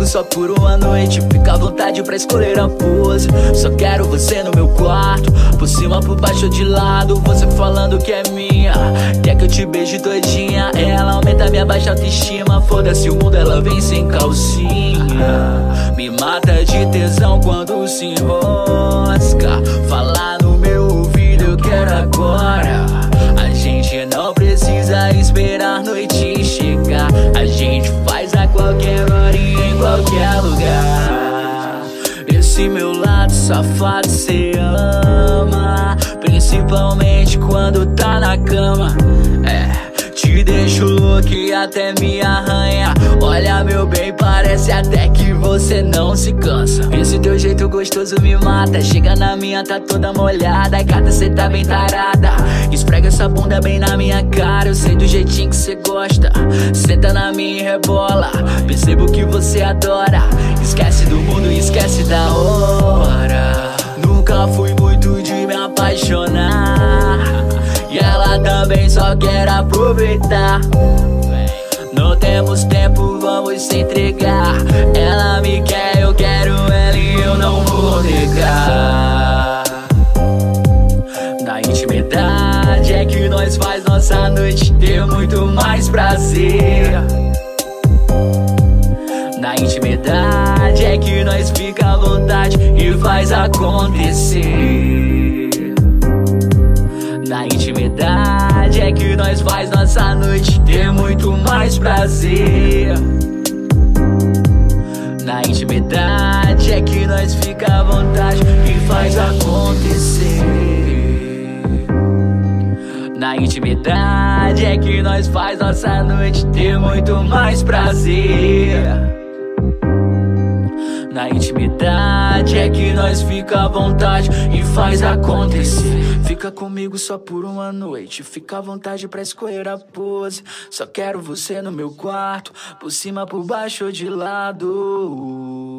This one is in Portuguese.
só por uma noite, fica à vontade pra escolher a pose. Só quero você no meu quarto, por cima, por baixo ou de lado. Você falando que é minha, quer que eu te beije todinha. Ela aumenta minha baixa autoestima, foda-se o mundo, ela vem sem calcinha. Me mata de tesão quando se enrosca, falar no meu ouvido eu quero agora. A gente não precisa esperar noite chegar, a gente faz a qualquer hora e em qualquer lugar. Esse meu lado safado cê ama, principalmente quando tá na cama. Te deixo louco e até me arranha. Olha meu bem, parece até que você não se cansa. Esse teu jeito gostoso me mata, chega na minha, tá toda molhada. Gata, cê tá bem tarada, esfrega essa bunda bem na minha cara. Eu sei do jeitinho que cê gosta, senta na minha e rebola. Percebo que você adora, esquece do mundo e esquece da hora. Nunca fui muito de me apaixonar, e ela também só quer aproveitar. Não temos tempo, vamos se entregar. Ela me quer, eu quero ela e eu não vou negar. Na intimidade é que nós faz nossa noite ter muito mais prazer. Na intimidade é que nós fica à vontade e faz acontecer. Na intimidade é que nós faz nossa noite ter muito mais prazer. Na intimidade é que nós fica à vontade e faz acontecer. Na intimidade é que nós faz nossa noite ter muito mais prazer. Na intimidade é que nós fica à vontade e faz acontecer. Fica comigo só por uma noite, fica à vontade pra escolher a pose. Só quero você no meu quarto, por cima, por baixo ou de lado.